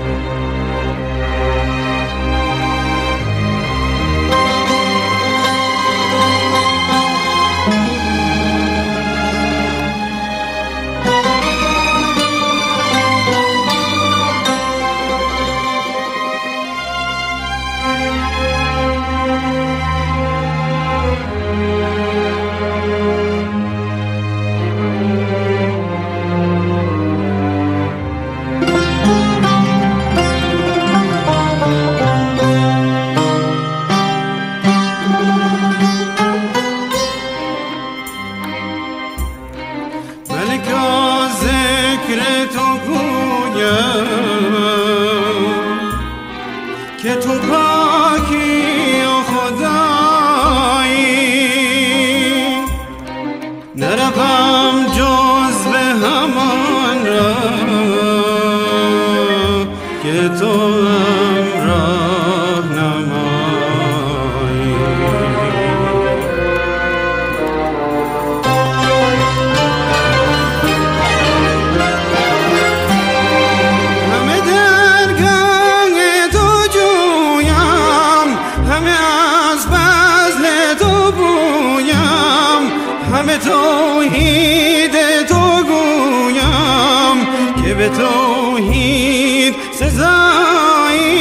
که تو پاکی و خدایی نروم جز به همان را که تو راه نمایی. همه درگاه تو جویم، همه از فضل تو بویم، همه توحید تو گویم که به توحید سزایی،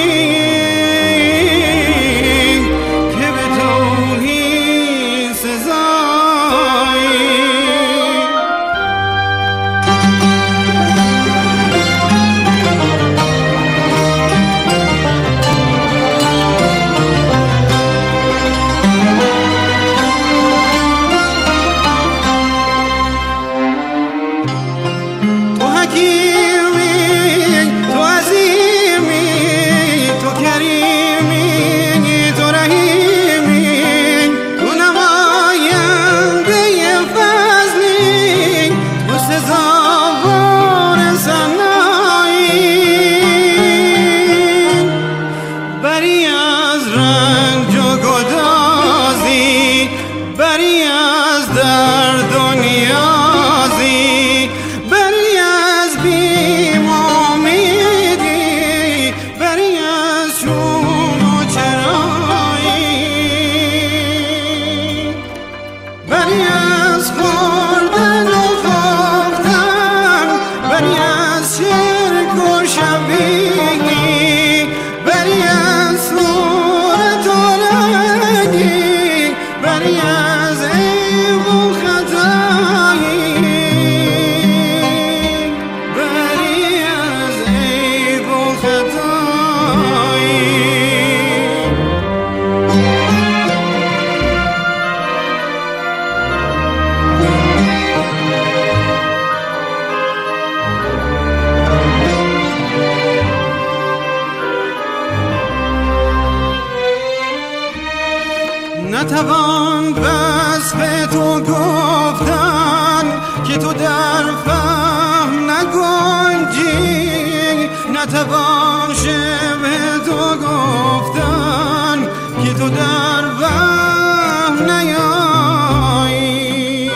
که به توحید سزایی. تو حکیمی، تو عظیمی، تو کریمی، تو رحیمی، تو نماینده فضلی، تو سزاوار ثنایی. بری از رنج و گدازی، بری از درد و نیازی، بری از بیم و امیدی، بری از چون و چرایی، بری از خوردن و خفتن، بری از شرک و شبیهی، بری از صورت و رنگی، بری از عیب و خطایی، بری از عیب و خطایی. نتوان وصف تو گفتن که تو در فهم نگنجی، نتوان شبه تو گفتن که تو در وهم نیایی.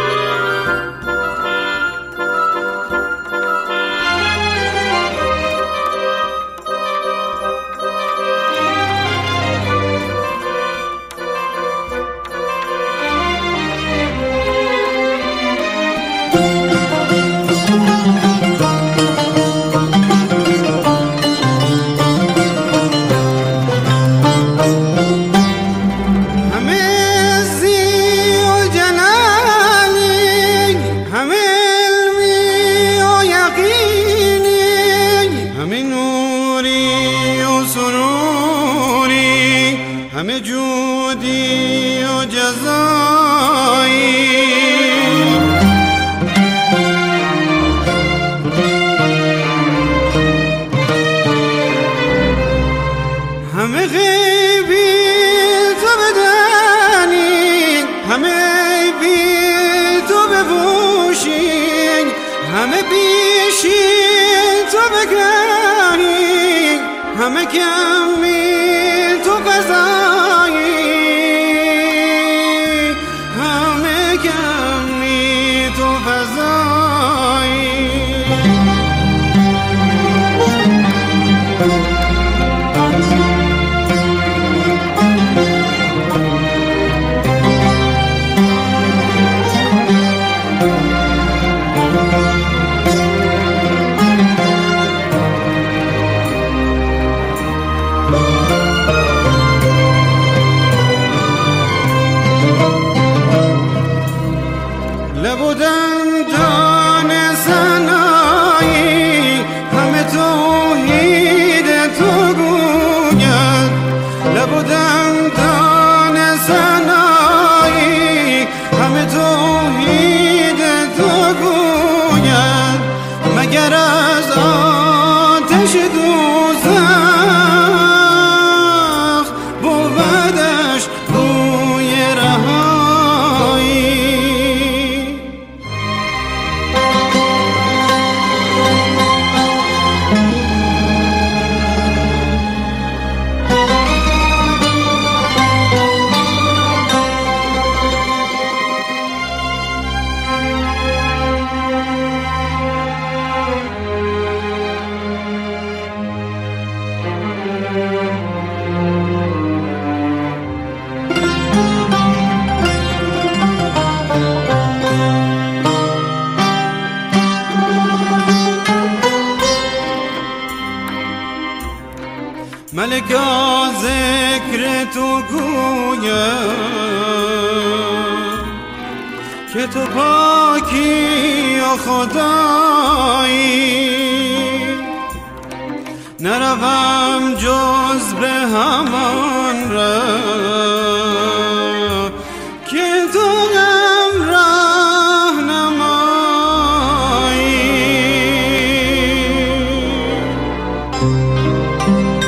همه جودی و جزایی، همه غیبی تو بدانی، همه عیبی تو بپوشی، همه بیشی تو بگنی، همه کمی تو قضایی. از آتش دوزخ بودش روی رهایی. ملکا ذکر تو گویم که تو پاکی و خدایی، نروم جز به همان راه که تو هم راهنمایی.